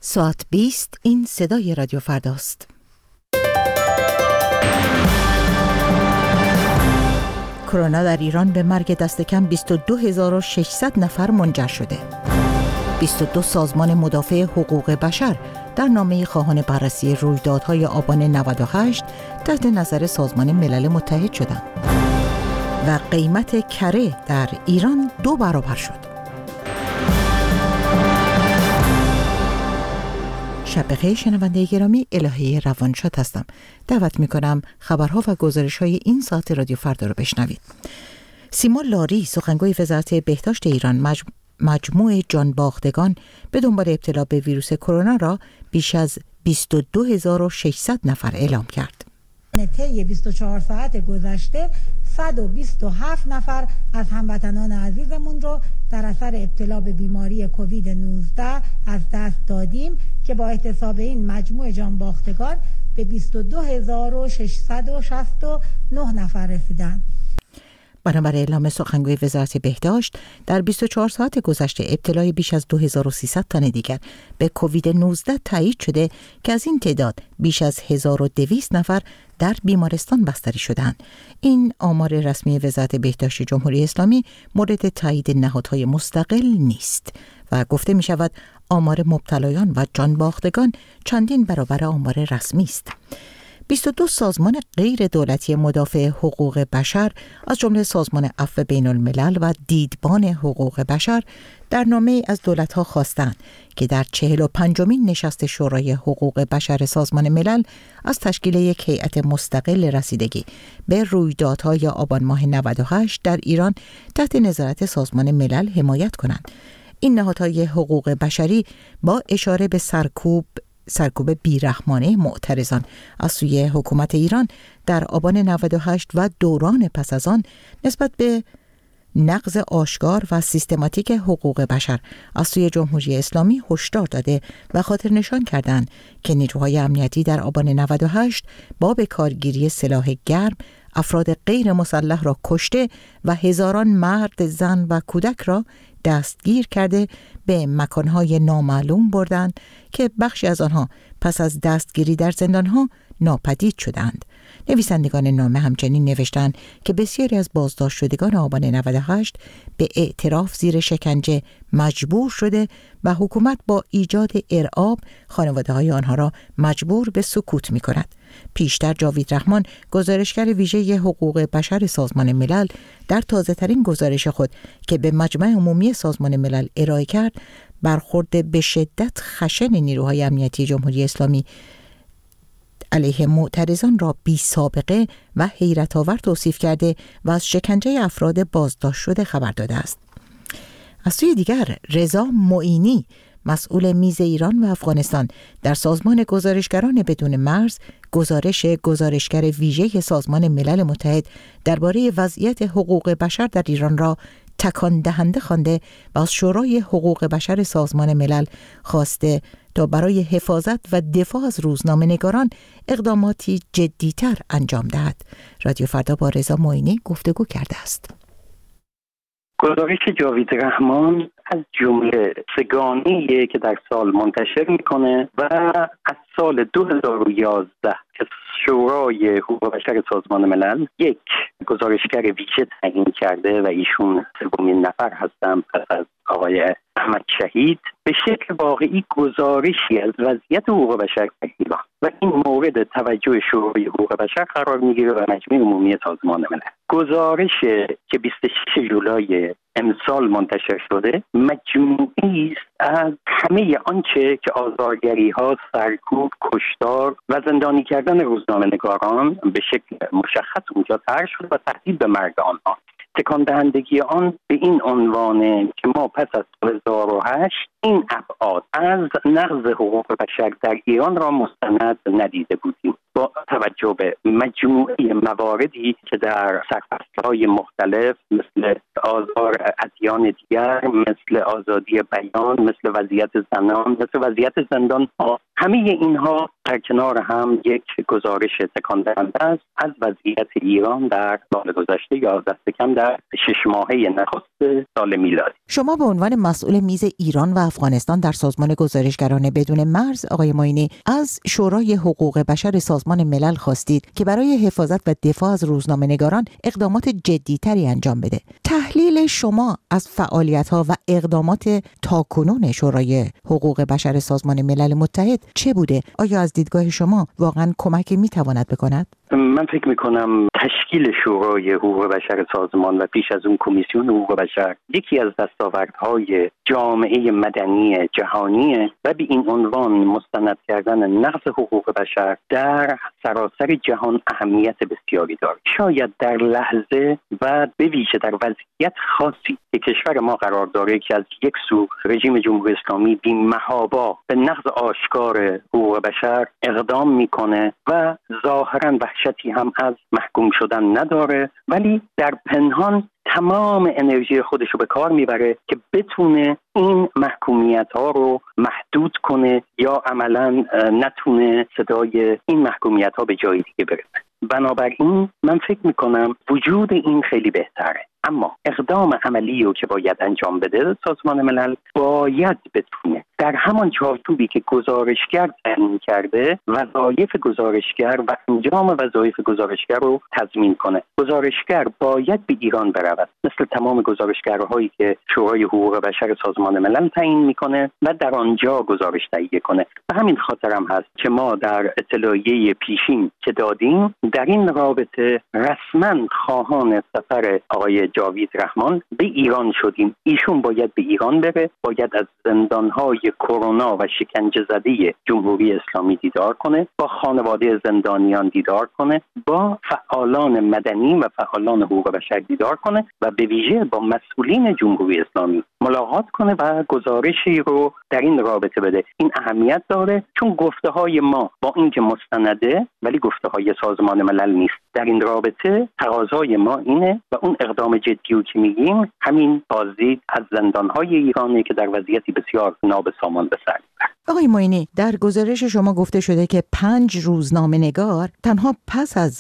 ساعت 20 این صدای رادیو فرداست. کرونا در ایران به مرگ دست کم 22600 نفر منجر شده. 22 سازمان مدافع حقوق بشر در نامه خواهان بررسی رویدادهای آبان 98 تحت نظر سازمان ملل متحد شدند و قیمت کره در ایران 2 برابر شد. شب بخیر شنونده گرامی، الهه روانشاد هستم. دعوت میکنم خبرها و گزارش‌های این ساعت رادیو فردا رو بشنوید. سیما لاری سخنگوی وزارت بهداشت ایران مجموع جانباختگان به دنبال ابتلا به ویروس کرونا را بیش از 22600 نفر اعلام کرد. طی 24 ساعت گذشته 127 نفر از هموطنان عزیزمون رو در اثر ابتلا به بیماری کووید 19 از دست دادیم که با احتساب این مجموع جانباختگان به 22669 نفر رسیدند. بنابر اعلام سخنگوی وزارت بهداشت در 24 ساعت گذشته ابتلای بیش از 2300 تن دیگر به کووید 19 تایید شده که از این تعداد بیش از 1200 نفر در بیمارستان بستری شدند. این آمار رسمی وزارت بهداشت جمهوری اسلامی مورد تایید نهادهای مستقل نیست و گفته می شود آمار مبتلایان و جانباختگان چندین برابر آمار رسمی است. 22 سازمان غیر دولتی مدافع حقوق بشر از جمله سازمان عفو بین الملل و دیدبان حقوق بشر در نامه از دولت‌ها خواستند که در 45مین نشست شورای حقوق بشر سازمان ملل از تشکیل یک هیئت مستقل رسیدگی به رویدادهای آبان ماه 98 در ایران تحت نظارت سازمان ملل حمایت کنند. این نهادهای حقوق بشری با اشاره به سرکوب بیرحمانه معترضان از سوی حکومت ایران در آبان 98 و دوران پس از آن نسبت به نقض آشکار و سیستماتیک حقوق بشر از سوی جمهوری اسلامی هشدار داده و خاطر نشان کردند که نیروهای امنیتی در آبان 98 با به کارگیری سلاح گرم افراد غیر مسلح را کشته و هزاران مرد، زن و کودک را دستگیر کرده به مکانهای نامعلوم بردند که بخشی از آنها پس از دستگیری در زندانها ناپدید شدند. نویسندگان نامه همچنین نوشتند که بسیاری از بازداشت شدگان آبان 98 به اعتراف زیر شکنجه مجبور شده و حکومت با ایجاد ارعاب خانواده‌های آنها را مجبور به سکوت می‌کند. پیشتر جاوید رحمان، گزارشگر ویژه حقوق بشر سازمان ملل، در تازه‌ترین گزارش خود که به مجمع عمومی سازمان ملل ارائه کرد، برخورد به شدت خشن نیروهای امنیتی جمهوری اسلامی علیه معترضان را بی سابقه و حیرت آور توصیف کرده و از شکنجه افراد بازداشت شده خبر داده است. از سوی دیگر، رضا معینی، مسئول میز ایران و افغانستان در سازمان گزارشگران بدون مرز، گزارشگر ویژه سازمان ملل متحد درباره وضعیت حقوق بشر در ایران را تکان دهنده خوانده و از شورای حقوق بشر سازمان ملل خواسته تا برای حفاظت و دفاع از روزنامه‌نگاران اقداماتی جدی‌تر انجام دهد. رادیو فردا با رضا معینی گفتگو کرده است. گزارش جاوید رحمان از جمله سگانه‌ایه که در سال منتشر میکنه و از سال 2011 که شورای حقوق بشر سازمان ملل یک گزارشگر ویژه تعیین کرده و ایشون سومین نفر هستن پس از آقای احمد شهید، به شکل واقعی گزارشی از وضعیت حقوق بشر در ایران و این مورد توجه شورای حقوق بشر قرار میگیره و مجمع عمومی سازمان ملل. گزارش که 26 جولای امسال منتشر شده مجموعی است از همه آنچه که آزارگری ها، سرکوب، کشتار و زندانی کردن روزنامه‌نگاران به شکل مشخص اونجا طرح شده و تهدید به مرگ آنها. تکان دهندگی آن به این عنوانه که ما پس از 2008 این ابعاد از نقض حقوق بشر در ایران را مستند ندیده بودیم، با توجه به مجموعه مواردی که در سرفصل‌های مختلف مثل آزار ادیان دیگر، مثل آزادی بیان، مثل وضعیت زنان، مثل وضعیت زندان ها، همه اینها در کنار هم یک گزارش تکان دهنده است از وضعیت ایران در سال گذشته یا دست کم در 6 ماهه نخست سال میلادی. شما به عنوان مسئول میز ایران و افغانستان در سازمان گزارشگران بدون مرز آقای معینی از شورای حقوق بشر سازمان ملل خواستید که برای حفاظت و دفاع از روزنامه‌نگاران اقدامات جدی‌تری انجام بده. تحلیل شما از فعالیت‌ها و اقدامات تاکنون شورای حقوق بشر سازمان ملل متحد چه بوده؟ آیا از دیدگاه شما واقعاً کمکی می‌تواند بکند؟ من فکر میکنم تشکیل شورای حقوق بشر سازمان و پیش از اون کمیسیون حقوق بشر یکی از دستاوردهای جامعه مدنی جهانیه و به این عنوان مستند کردن نقض حقوق بشر در سراسر جهان اهمیت بسیاری دارد. شاید در لحظه و به ویژه در وضعیت خاصی که کشور ما قرار داره که از یک سو رژیم جمهوری اسلامی بی‌محابا به نقض آشکار حقوق بشر اقدام میکنه و ظاهراً وحشتی هم از محکوم شدن نداره، ولی در پنهان تمام انرژی خودش رو به کار میبره که بتونه این محکومیت ها رو محدود کنه یا عملاً نتونه صدای این محکومیت ها به جای دیگه برسه. بنابراین من فکر میکنم وجود این خیلی بهتره، اما اقدام عملی رو که باید انجام بده سازمان ملل باید بتونه در همان چارچوبی که گزارشگر تعیین کرده وظایف گزارشگر و انجام وظایف گزارشگر رو تضمین کنه. گزارشگر باید به ایران برود مثل تمام گزارشگرهایی که شورای حقوق بشر سازمان ملل تعیین میکنه و در آنجا گزارش تهیه کنه. به همین خاطر هم هست که ما در اطلاعیه پیشین که دادیم در این رابطه رسما خواهان سفر آقای جاوید رحمان به ایران شدیم. ایشون باید به ایران بره، باید از زندانهای کرونا و شکنجه زده جمهوری اسلامی دیدار کنه، با خانواده زندانیان دیدار کنه، با فعالان مدنی و فعالان حقوق بشر دیدار کنه و به ویژه با مسئولین جمهوری اسلامی ملاقات کنه و گزارشی رو در این رابطه بده. این اهمیت داره چون گفته های ما با اینکه مستنده ولی گفته های سازمان ملل نیست. در این رابطه تقاضای ما اینه و اون اقدام جدی که میگیم همین بازدید از زندانهای ایرانه که در وضعیتی بسیار نابسامان به سر میبرد. آقای معینی، در گزارش شما گفته شده که 5 روزنامه‌نگار تنها پس از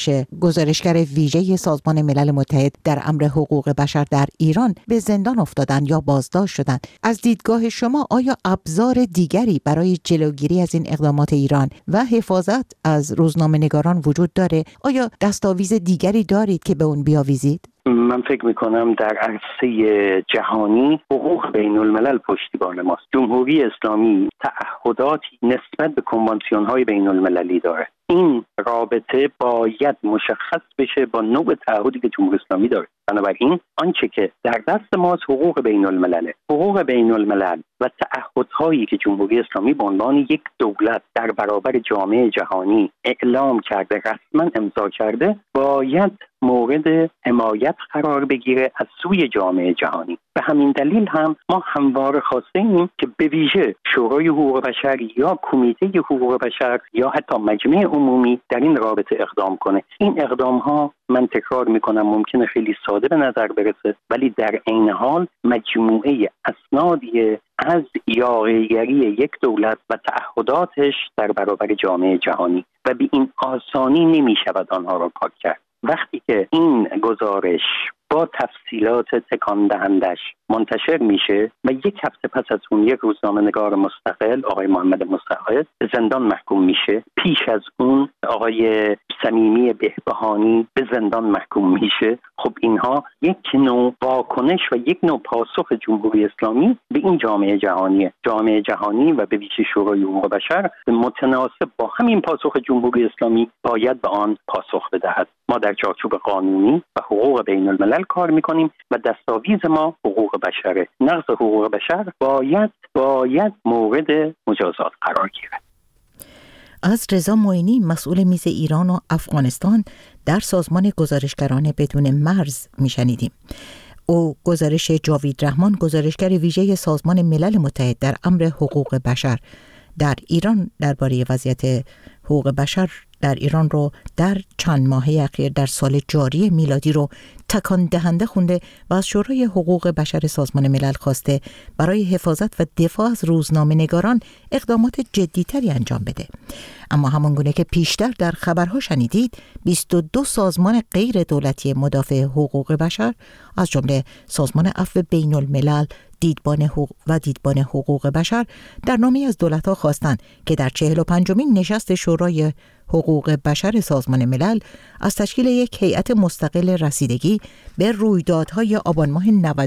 گزارشگر ویژه سازمان ملل متحد در امر حقوق بشر در ایران به زندان افتادند یا بازداشت شدند. از دیدگاه شما آیا ابزار دیگری برای جلوگیری از این اقدامات ایران و حفاظت از روزنامه‌نگاران وجود داره؟ آیا دستاویز دیگری دارید که به اون بیاویزید؟ من فکر میکنم در عرصه جهانی حقوق بین الملل پشتیبان ماست. جمهوری اسلامی تعهداتی نسبت به کنوانسیون‌های بین المللی داره. این رابطه باید مشخص بشه با نوع تعهدی که جمهوری اسلامی داره. بنابراین آنچه که در دست ماست حقوق بین الملل، حقوق بین الملل و تعهدهایی که جمهوری اسلامی به عنوان یک دولت در برابر جامعه جهانی اعلام کرده، رسما امضا کرده، باید مورد حمایت قرار بگیره از سوی جامعه جهانی. به همین دلیل هم ما همواره خواستیم که به ویژه شورای حقوق بشر یا کمیته حقوق بشر یا حتی مجمع عمومی در این رابطه اقدام کنه. این اقدام ها من تکرار میکنم ممکنه خیلی ساده به نظر برسه، ولی در عین حال مجموعه اسنادی از یاغیگری یک دولت و تعهداتش در برابر جامعه جهانی و به این آسانی نمیشود آنها را پاک کرد. وقتی که این گزارش با تفصیلات تکان دهندش منتشر میشه و یک هفته پس از اون یک روزنامه‌نگار مستقل آقای محمد مستعد به زندان محکوم میشه، پیش از اون آقای صمیمی بهبهانی به زندان محکوم میشه، خب اینها یک نوع واکنش و یک نوع پاسخ جمهوری اسلامی به این جامعه جهانیه. جامعه جهانی و به ویژه شورای حقوق بشر متناسب با همین پاسخ جمهوری اسلامی باید به آن پاسخ بدهد. ما در چارچوب قانونی و حقوق بین الملل کار میکنیم و دستاویز ما حقوق بشره. نقض حقوق بشر باید مورد مجازات قرار گیرد. از رضا معینی، مسئول میز ایران و افغانستان در سازمان گزارشگران بدون مرز میشنیدیم. او گزارش جاوید رحمان، گزارشگر ویژه سازمان ملل متحد در امر حقوق بشر در ایران درباره وضعیت حقوق بشر در ایران رو در چند ماهه اخیر در سال جاری میلادی رو تکان دهنده خونده و از شورای حقوق بشر سازمان ملل خواسته برای حفاظت و دفاع از روزنامه‌نگاران اقدامات جدی‌تری انجام بده. اما همانگونه که پیشتر در خبرها شنیدید، 22 سازمان غیر دولتی مدافع حقوق بشر از جمله سازمان عفو بین الملل، دیدبان حقوق بشر در نامه‌ای از دولت‌ها خواستند که در 45مین نشست شورای حقوق بشر سازمان ملل از تشکیل یک هیئت مستقل رسیدگی به رویدادهای آبان ماه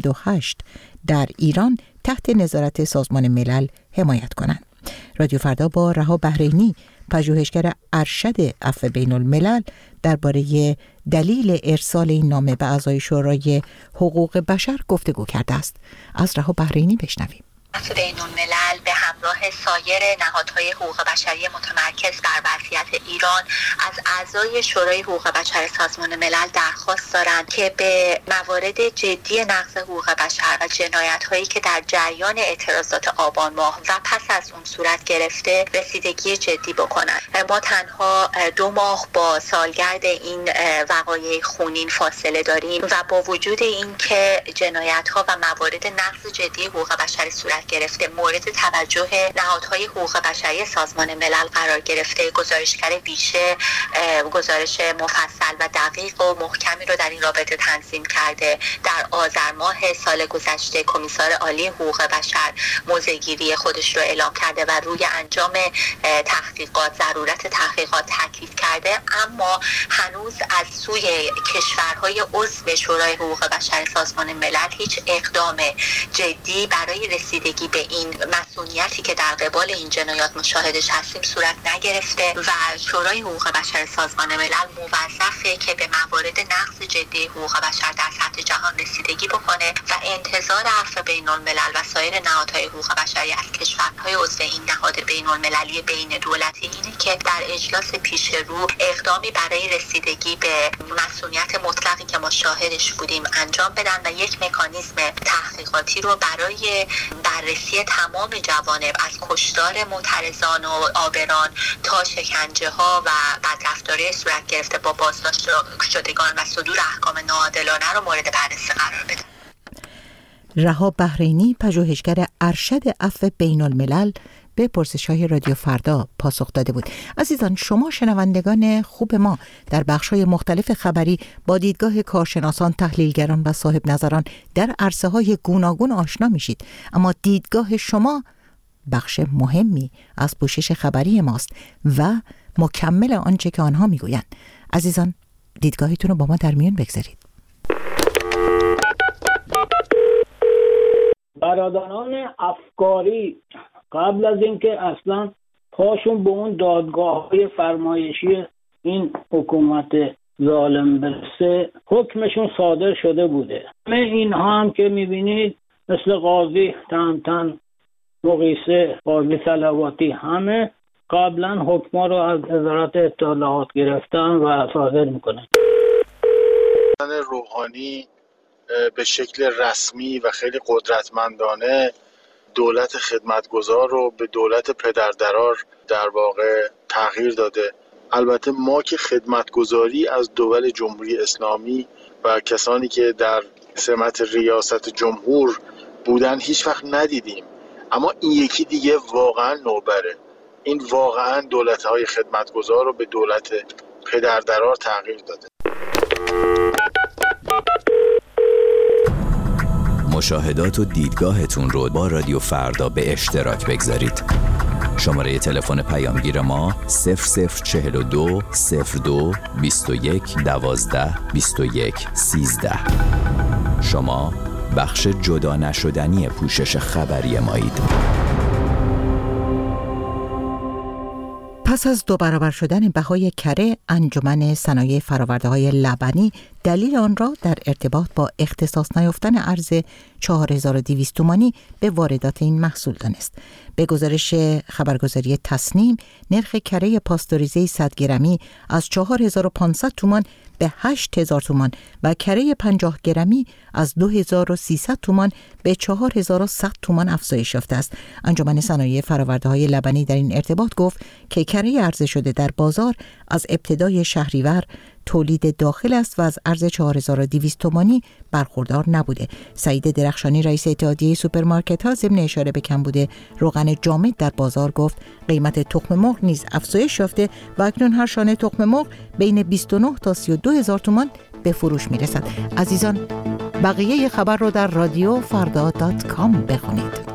98 در ایران تحت نظارت سازمان ملل حمایت کنند. رادیو فردا با رها بحرینی، پژوهشگر ارشد عفو بین الملل، درباره دلیل ارسال این نامه به اعضای شورای حقوق بشر گفتگو کرده است. از رها بحرینی بشنویم. عفو بین الملل به همراه سایر نهادهای حقوق بشری متمرکز بر وضعیت ایران از اعضای شورای حقوق بشر سازمان ملل درخواست دارند که به موارد جدی نقض حقوق بشر و جنایت‌هایی که در جریان اعتراضات آبان ماه و پس از اون صورت گرفته رسیدگی جدی بکنند. ما تنها 2 ماه با سالگرد این وقایع خونین فاصله داریم و با وجود این که جنایت‌ها و موارد نقض جدی حقوق بشر صورت گرفته مورد توجه نهادهای حقوق بشری سازمان ملل قرار گرفته، گزارشگر ویژه گزارش مفصل و دقیق و محکمی رو در این رابطه تنظیم کرده. در آذر ماه سال گذشته کمیسار عالی حقوق بشر موضع‌گیری خودش رو اعلام کرده و روی انجام تحقیقات، ضرورت تحقیقات تاکید کرده، اما هنوز از سوی کشورهای عضو شورای حقوق بشر سازمان ملل هیچ اقدام جدی برای رسیدگی به این مسئولیتی که در قبال این جنایات مشاهدش هستیم صورت نگرفته و شورای حقوق بشر سازمان ملل موظفه که به موارد نقض جدی حقوق بشر در سطح جهان رسیدگی بکنه و انتظار عفو بین الملل و سایر نهادهای حقوق بشری از کشورهای عضو این نهاد بین المللی بین دولتی اینه که در اجلاس پیش رو اقدامی برای رسیدگی به مسئولیت مطلقی که ما شاهدش بودیم انجام بدن و یک مکانیزم تحقیقاتی رو برای بررسی تمام جوانب از کشتار معترضان و آبران تا شکنجه ها و بدرفتاری صورت گرفته با بازداشت شدگان و صدور احکام ناعادلانه رو مورد بررسی قرار بده. رها بحرینی، پژوهشگر ارشد عفو بین الملل، به پرسش‌های رادیو فردا پاسخ داده بود. عزیزان، شما شنوندگان خوب ما در بخش‌های مختلف خبری با دیدگاه کارشناسان، تحلیلگران و صاحب نظران در عرصه‌های گوناگون آشنا میشید، اما دیدگاه شما بخش مهمی از پوشش خبری ماست و مکمل آنچه که آنها میگویند. عزیزان، دیدگاهتون رو با ما در میون بگذارید. برادران افکاری قبل از اینکه اصلا پاشون به اون دادگاه‌های فرمایشی این حکومت ظالم برسه حکمشون صادر شده بوده. همه اینها هم که میبینید مثل قاضی تهمتن، مقیسه، قاضی صلواتی، همه قبلا حکما رو از وزارت اطلاعات گرفتن و صادر میکنن. روحانی به شکل رسمی و خیلی قدرتمندانه دولت خدمتگزار رو به دولت پدردرار در واقع تغییر داده. البته ما که خدمتگزاری از دول جمهوری اسلامی و کسانی که در سمت ریاست جمهور بودن هیچ وقت ندیدیم، اما این یکی دیگه واقعا نوبره. این واقعا دولت‌های خدمتگزار رو به دولت پدردرار تغییر داده. مشاهدات و دیدگاهتون رو با رادیو فردا به اشتراک بگذارید. شماره تلفن پیامگیر ما 0042 02 21 12 21 13. شما بخش جدا نشدنی پوشش خبری مایید. پس از 2 برابر شدن بهای کره، انجمن صنایع فرآورده‌های لبنی دلیل آن را در ارتباط با اختصاص نیافتن ارز 4200 تومانی به واردات این محصول دانست. به گزارش خبرگزاری تصنیم، نرخ کره پاستوریزه 100 گرمی از 4500 تومان به 8000 تومان و کره 50 گرمی از 2300 تومان به 4100 تومان افزایش یافته است. انجمن صنایع فرآورده‌های لبنی در این ارتباط گفت که کره برای عرضه شده در بازار از ابتدای شهریور تولید داخل است و از ارز 4200 تومانی برخوردار نبوده. سعید درخشانی رئیس اتحادیه سوپرمارکت ها ضمن اشاره به کمبود روغن جامد در بازار گفت قیمت تخم مرغ نیز افزایش یافته و اکنون هر شانه تخم مرغ بین 29 تا 32 هزار تومان به فروش میرسد. عزیزان، بقیه خبر رو در رادیو فردا.com بخونید.